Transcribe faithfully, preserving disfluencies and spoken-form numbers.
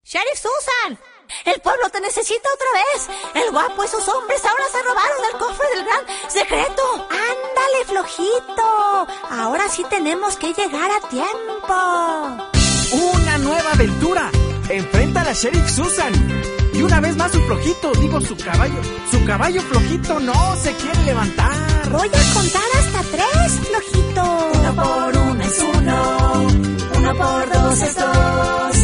Sheriff Susan, el pueblo te necesita otra vez. El guapo y sus hombres ahora se robaron el cofre del gran secreto. Ándale, flojito. Ahora sí tenemos que llegar a tiempo. ¡Una nueva aventura! Enfrenta a la Sheriff Susan. Y una vez más su flojito, digo su caballo. Su caballo flojito no se quiere levantar. Voy a contar hasta tres, flojito. Uno por uno es uno. Uno por dos es dos.